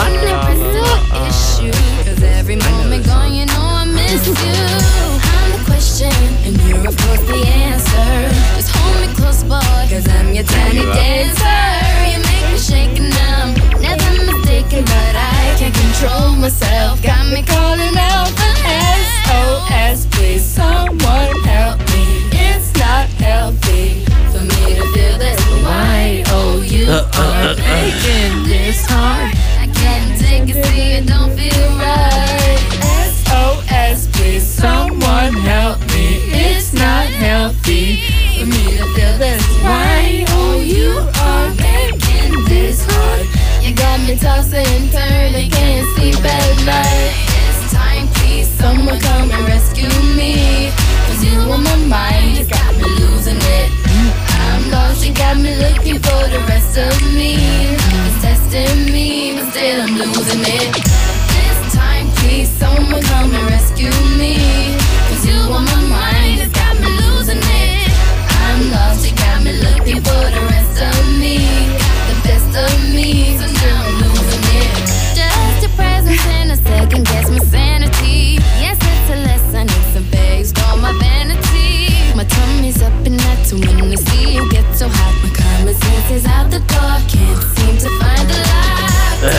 Every moment gone, you know I miss you. I'm the question, and you're of course the answer. Just hold me close, boy, cause I'm your tiny dancer. You make me shake and I'm never mistaken, but I can't control myself. Got me calling out for SOS, please someone help me. It's not healthy for me to feel this way. Oh, you are making this hard. I can't take it, see it don't feel right. SOS, please someone help me. It's not healthy for me to feel this way. Oh, you are making this hard. You got me tossing and turning, can't sleep at night. It's time, please someone come and rescue me. Cause you on my mind, you got me losing it. I'm lost, you got me looking for the rest of me. It's testing me, but still I'm losing it. This time, please, someone come and rescue me. Cause you on my mind, it's got me losing it. I'm lost, you got me looking for the rest of me. Got the best of me, so now I'm losing it. Just your presence in a second, guess my sanity. Yes, it's a lesson, it's a big storm, my vanity. My tummy's up and not to when I see you get so hot. My common sense is out the door, can't seem to find the light.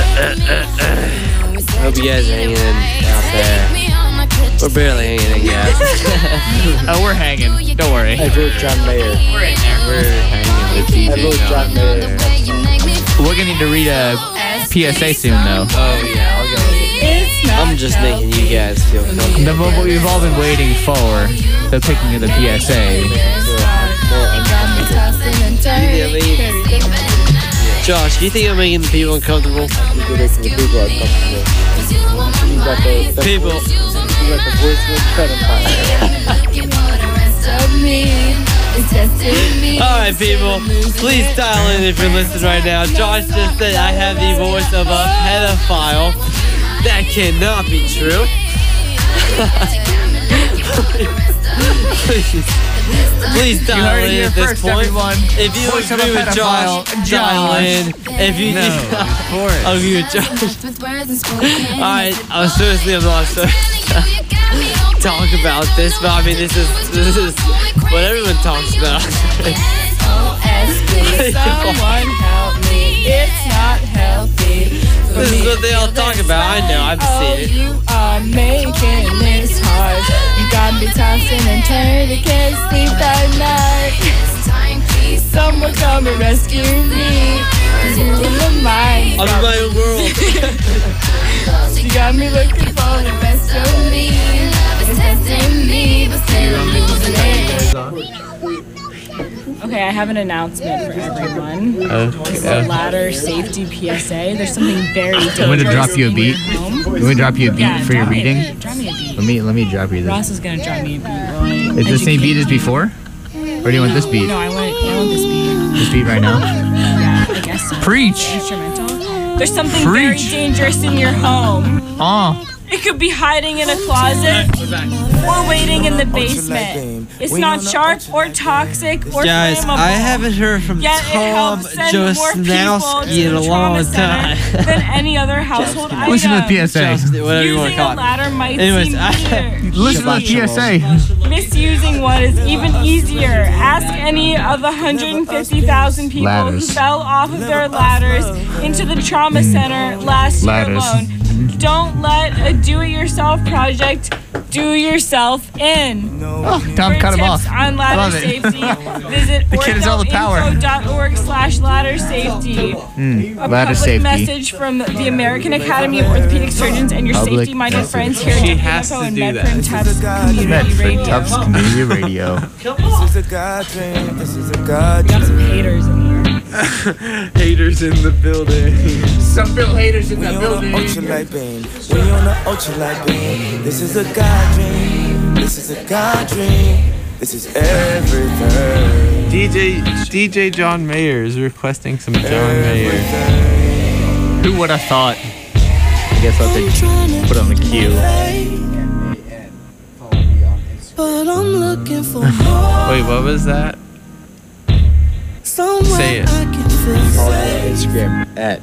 I hope you guys are hanging in out there. We're barely hanging in, guys. Oh, we're hanging. Don't worry. I vote John Mayer. We're in there. We're hanging with DJ. I vote John Mayer. We're gonna need to read a PSA soon, though. Oh yeah, I'll go. I'm just making you guys feel comfortable. The moment we've all been waiting for, the picking of the PSA. Josh, do you think I'm making the people uncomfortable? You're making the people uncomfortable. You got the People. You got the voice of Alright, people, please dial in if you're listening right now. Josh just said I have the voice of a pedophile. That cannot be true. Please dial in at this point. If you agree with Josh, dial in. If you agree with Josh. Alright, seriously, I'm not sure. Talk about this, but I mean, this is what everyone talks about. Someone help me. It's not healthy. This is what they all talk about. I know, I've seen it. You are making this hard. You got me tossing and turning, can't sleep at night. Someone come and rescue me. 'Cause you're in my mind. I'm in my own world. You got me looking for the best of me. It's testing me, but still losing it. Okay, I have an announcement for everyone. It's a ladder safety PSA. There's something very dangerous. I'm gonna drop you a beat. You want to drop you a beat for your drop me a reading? beat. Drop me a beat. Let me drop you this. Ross is gonna drop me a beat. Is it the same beat as before? Or do you want this beat? No, I want this beat. This beat right now? Yeah, I guess so. Preach. Instrumental. There's something very dangerous in your home. Oh. It could be hiding in a closet or waiting in the basement. It's not sharp or toxic or Guys, flammable. I haven't heard from Yet it Tom helps send more people Josnowski to in the a trauma long center time. than any other household item. Listen to the PSA. Whatever you want to Using call a it. ladder might Anyways, seem weird. Listen to the PSA. Misusing one is even easier. Ask any of the 150,000 people Ladders. who fell off of their ladders into the trauma center last year Ladders. alone. Don't let a do-it-yourself project do yourself in. Oh, Tom cut him off. On ladder Love it. safety, visit The kid has all the power. orthoinfo.org/ladder safety. A Ladder public safety. message from the American Academy of Orthopedic Surgeons and your Public safety-minded message. friends here She at has WFO to and do that. Medford Tubbs Community Medford Radio. Tubbs Community Radio. This is a God dream. This is a God We got some dream. haters in here. Haters in the building. Some Bill haters in We the on building. the ultralight beam. We on the ultralight beam. This is a God dream. This is a God dream. This is everything. DJ John Mayer is requesting some John Mayer. Who would have thought? I guess I'll have to put on the queue. But I'm looking for more. Wait, what was that? Somewhere Say it. I can feel Follow me safe. on Instagram at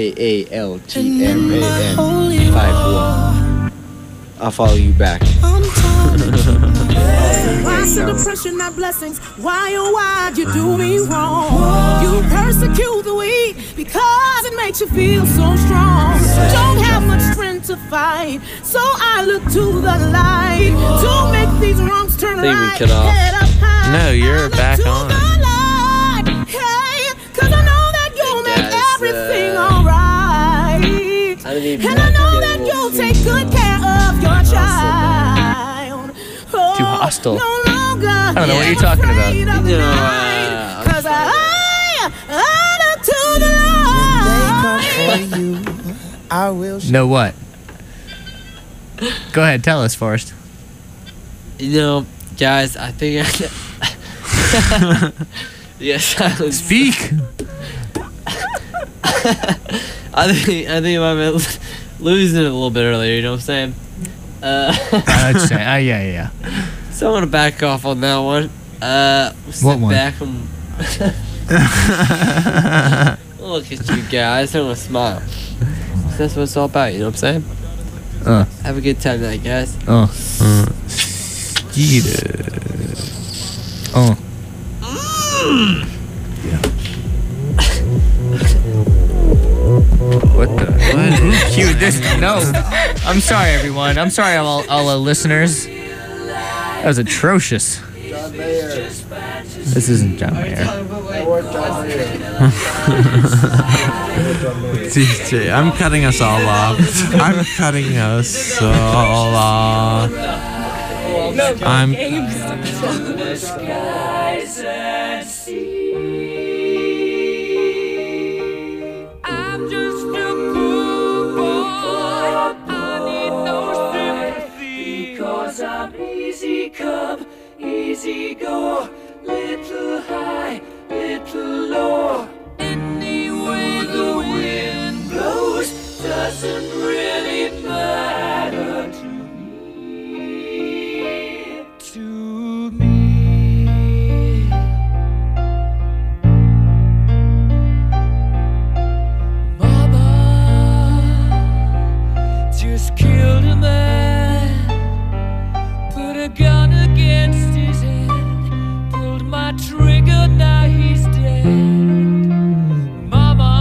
JALTMAN51. I'll follow you back. I'm tired. Why the depression, not blessings? Why, oh, why'd you do me wrong? You persecute the weak because it makes you feel so strong. Don't have much strength to fight, so I look to the light to make these wrongs turn I think we right. cut off. Head up high, No, you're look back to on. the light. Hey, 'cause I know that you'll Hey, make guys, everything alright. I don't even And I know that you'll take good care of your child. Oh, Too hostile. No longer I don't know what you're talking about. afraid of the No, night, 'cause I look to the light. I will. Know what? Go ahead, tell us, Forrest. You know, guys, I think yes, Speak. I think I might have been losing it a little bit earlier. You know what I'm saying? I'd say, yeah. So I'm gonna back off on that one. Sit What one? back and look at you guys. I'm gonna smile. That's what it's all about. You know what I'm saying? Have a good time tonight, guys. What the? What? Cue this? No. I'm sorry, everyone. I'm sorry, all listeners. That was atrocious. This isn't John Mayer. DJ, I'm cutting us all off. I'm cutting us all off. I'm. I'm just a poor boy. I need no sympathy. Because I'm easy come, easy go. Little high, little low. Any way the wind blows doesn't really matter to me. To me. Mama just killed a man, put a gun against his head. My trigger, now he's dead. Mama,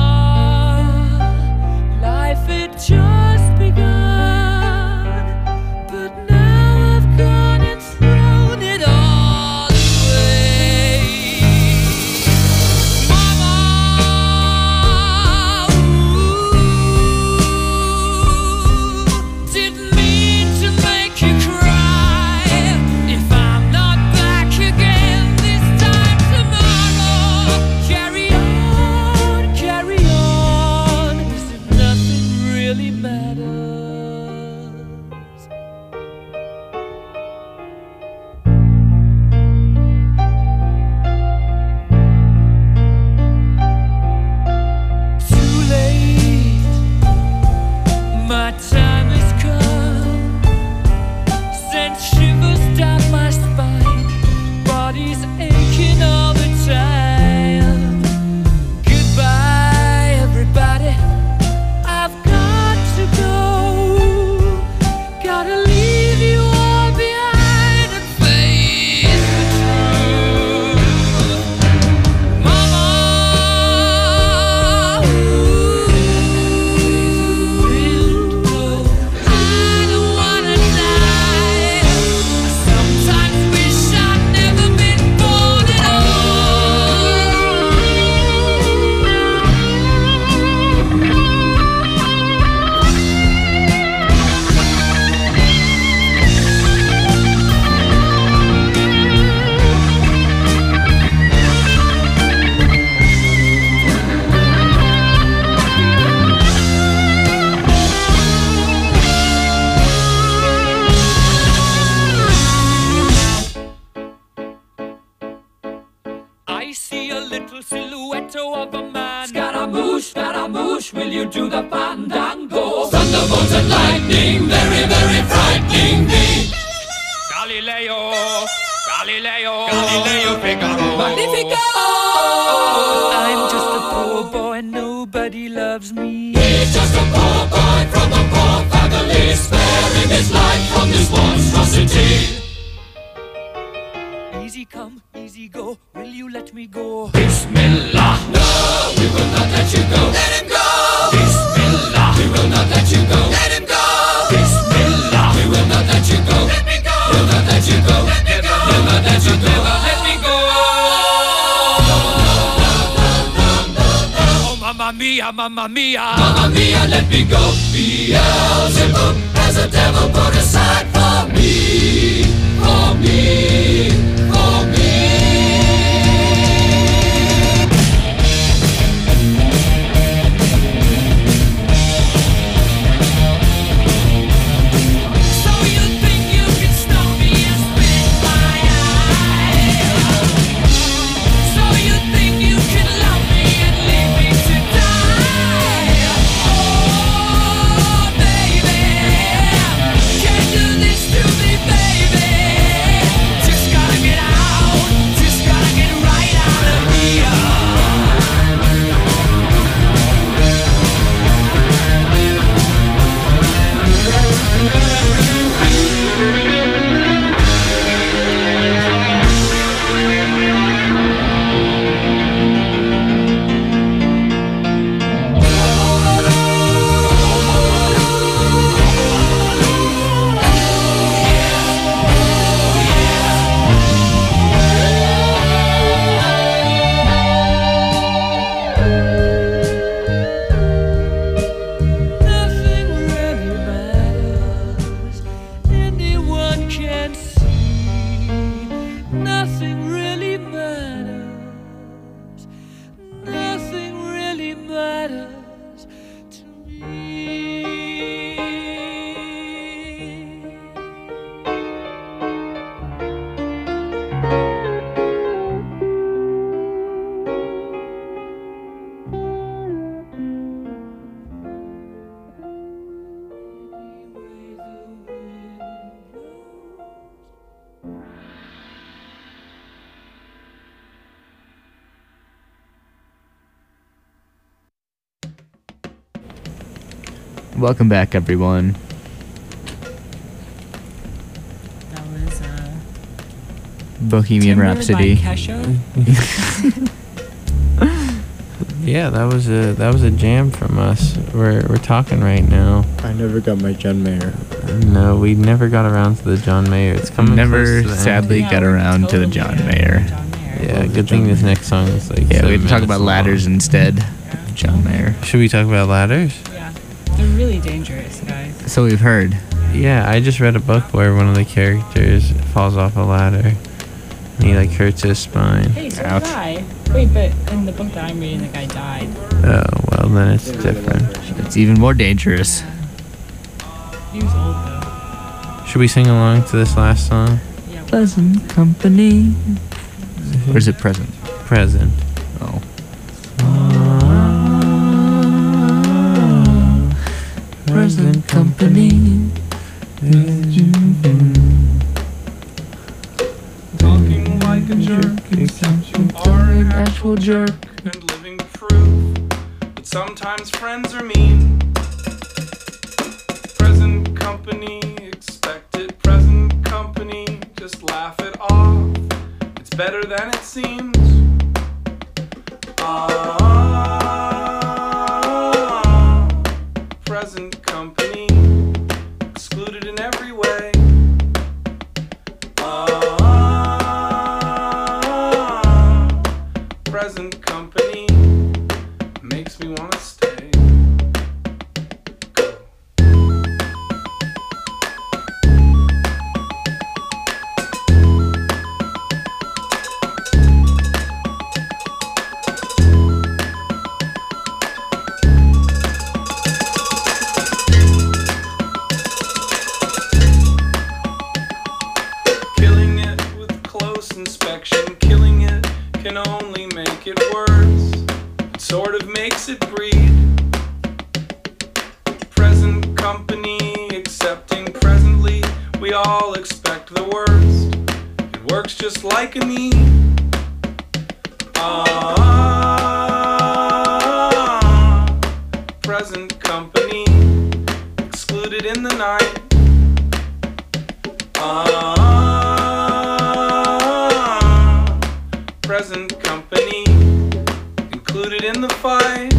life had just begun, but now I've gone and thrown it all away. Mama, ooh, didn't mean to make you cry. If I'm not back again carry on, as if nothing really matters. Too late, my time has come, sent shivers down my spine, body's aching all the time. Goodbye, everybody. I've got to go. Gotta leave you all behind and face the truth. Mama, I don't wanna die. I sometimes wish I'd never been born at all. I see a little silhouette of a man. Scaramouche, will you do the fandango? Thunderbolts and lightning, very, very frightening me. Galileo, Figaro. Magnifico! I'm just a poor boy, nobody loves me. He's just a poor boy from a poor family, sparing his life from this monstrosity. Easy come, easy go, will you let me go? Bismillah, no, we will not let you go. Let him go! Bismillah, we will not let you go. Let him go! Bismillah, we will not let you go. Let me go! We'll not let you go. Let me go! We'll not let you go. Let me go! Oh, mamma mia, mamma mia. Mamma mia, let me go. Beelzebub has a devil put aside for me. For me. For me. Gotta get Welcome back, everyone. That was Bohemian Timber Rhapsody. by Kesha. Yeah, that was a jam from us. We're talking right now. I never got my John Mayer. No, we never got around to the John Mayer. It's coming. Never close to the end. sadly got around to the John Mayer. Yeah, good thing this next song is like. Yeah, 7 we can talk minutes about long. ladders instead. John Mayer. Should we talk about ladders? Yeah, they're really dangerous, guys. So we've heard. Yeah, I just read a book where one of the characters falls off a ladder. And he like hurts his spine. Hey, so did I. Wait, but in the book that I'm reading, the guy died. Oh, well then it's different. It's even more dangerous. He was old though. Should we sing along to this last song? Yeah. Pleasant company. Or is it present? Present. Oh. Present company. Talking like a jerk, except you are an actual jerk and living proof. But sometimes friends are mean. Present company, expect it. Present company, just laugh it off. It's better than it seems. Present company, excluded in every way. Present company makes me wanna stay. Killing it with close inspection, killing it can only make it worse. It sort of makes it breed. Present company, accepting presently, we all expect the worst. It works just like a need. Present company, excluded in the night. Present company, included in the fight.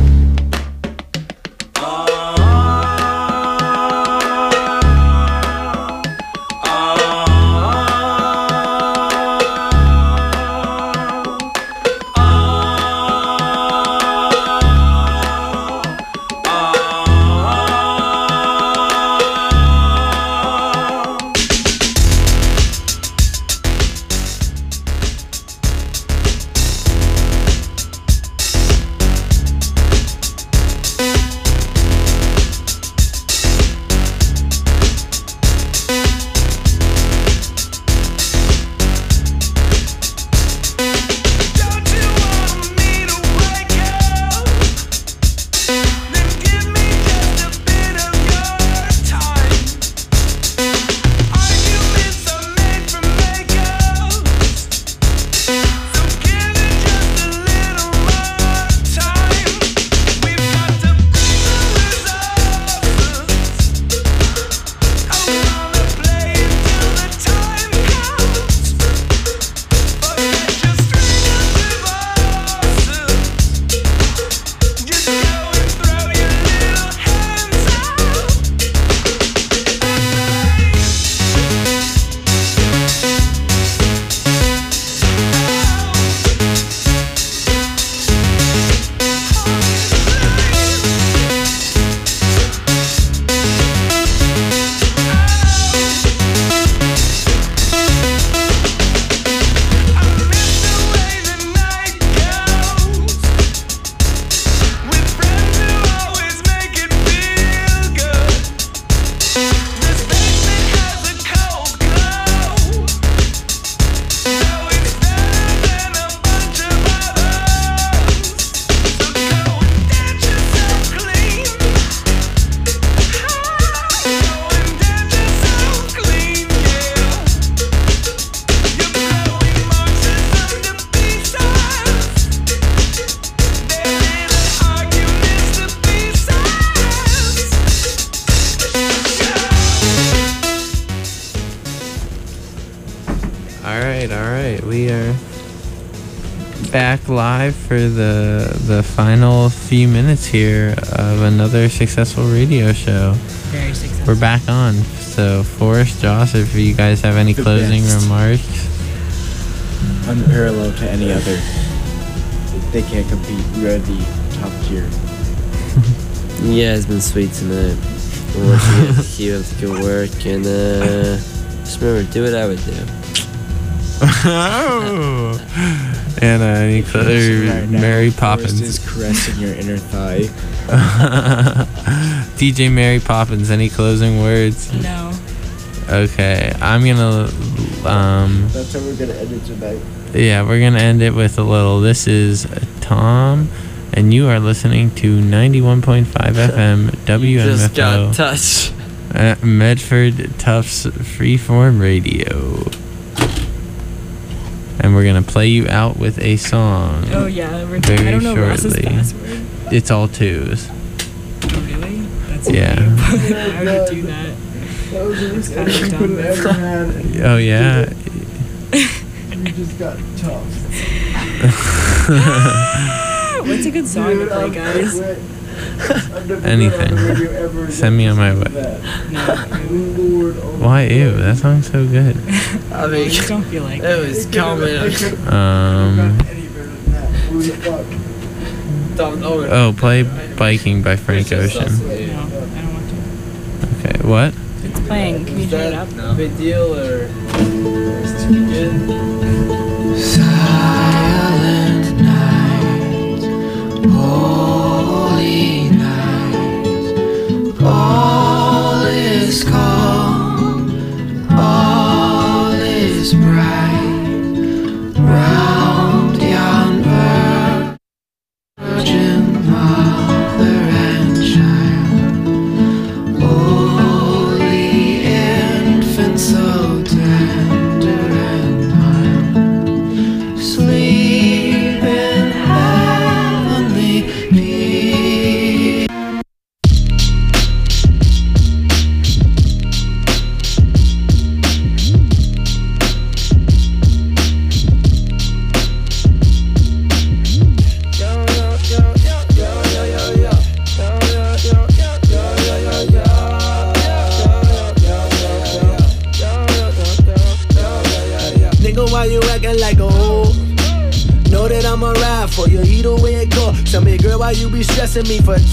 we are back live for the final few minutes here of another successful radio show. Very successful. We're back on. So, Forrest, Josh, if you guys have any closing remarks. Unparalleled to any other. They can't compete. We are the top tier. Yeah, it's been sweet tonight. We'll let you guys keep up the good work and just remember, do what I would do. And any Mary Poppins is caressing your inner thigh. DJ Mary Poppins, any closing words? No. Okay, I'm gonna That's how we're gonna end it tonight. Yeah, we're gonna end it with a little. This is Tom, and you are listening to 91.5 FM WMFO. Just got touched. Medford Tufts Freeform Radio. And we're gonna play you out with a song. Oh yeah, very I don't know Ross's shortly. password. It's all twos. Oh really? That's Yeah. Why would I do that? It's kind of dumb. Oh yeah. You just got tough. What's a good song to play, guys? Anything. Send me on my way. Why? Ew, that song's so good. I mean, I just don't feel like it was coming. Oh, play Biking by Frank Ocean. No, I don't want to. Okay, what? It's playing. Can you turn it up? No. Big deal or is it good? Silent night, holy night, all is calm, all is bright, round yon virgin mother and child, holy infant so tender and mild, sleep in heavenly peace. Nigga, why you acting like a hoe? Know that I'ma ride for you either way it go. Tell me, girl, why you be stressing me for